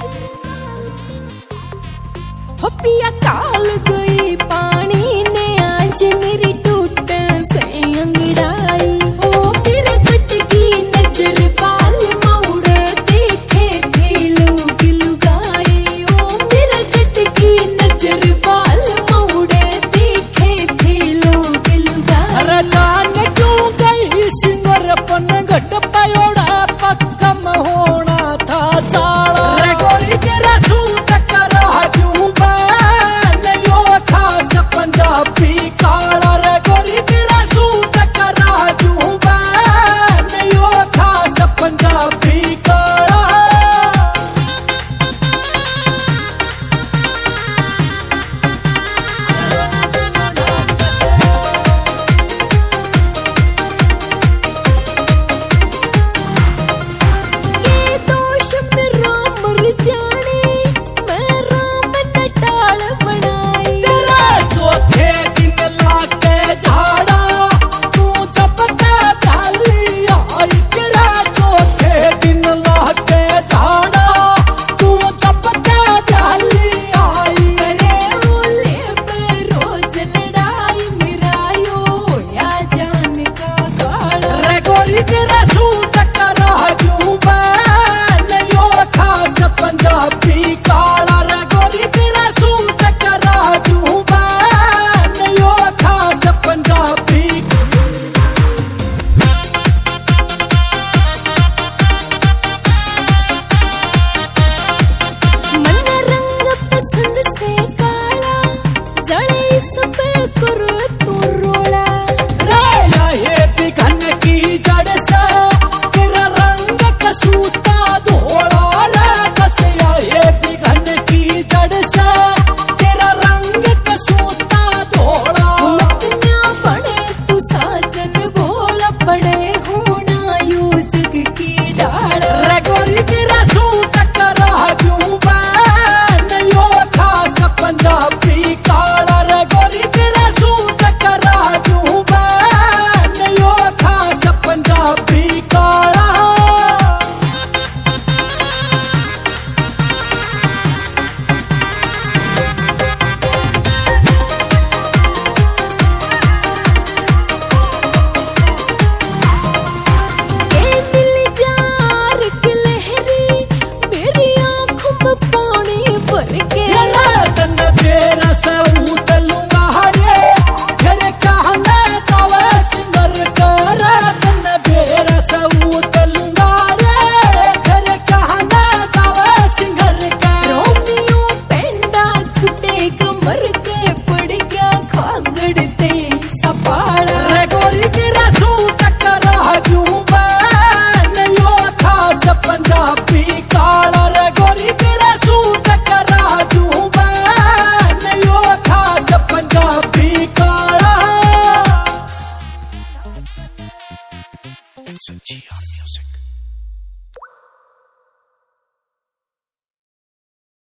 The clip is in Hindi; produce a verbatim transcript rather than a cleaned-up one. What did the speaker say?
हो पिया काल गई पानी ने आज मेरी टूट से अंगड़ाई। ओ मेरे कटकी नजर बाल मौड़ देखे दिलू गिलू गाई। ओ मेरे कटकी नजर बाल मौड़ देखे दिलू गिलू गाई। अरे जान क्यों गई सिंगर पन घट पयोड़ा पक्कम होना था चाला। रे गोरी तेरा सूट करा क्यों बैन यो खास पंजाबी काला। रे गोरी तेरा सूट करा क्यों बैन यो खास पंजाबी काला। जाने मैं राम नटाल बनाई। तेरा चौथे दिन लाके झाड़ा तू चपटा डाली आई। तेरा चौथे दिन लाके झाड़ा तू चपटा डाली आई। करे ओले पे रोज लड़ाई मेरा यो या जान का काला। रे गोरी तेरा सूट करा क्यों बैन यो खास पंजाबी काला। रे गोरी तेरा सूट करा क्यों बैन यो खास पंजाबी। मन रंग पसंद से काला जड़े इस पे कर तू रोला। रे ये बिघन की जड़ से तेरा रंग कसूता धोला। रे कसिया ये बिघन की जड़ से तेरा रंग कसूता धोला। इतना बड़े तू साजन भोला पड़े होना यू जग की डाल। रे गोरी तेरा सूट करा क्यों बैन यो खास पंजाबी काला। रे गोरी तेरा सूट करा क्यों बैन यो खास पंजाबी काला। ये दिल जार की लहरी मेरी आँखों में पानी भर के। तन फेरा सूत लूंगा रे फिर कहना जावे सिंगर कर। तन फेरा सूत लूंगा रे फिर कहना जावे सिंगर कर। रोमियो पेंडा छुटे कमर के पड़ गया खागड़ ते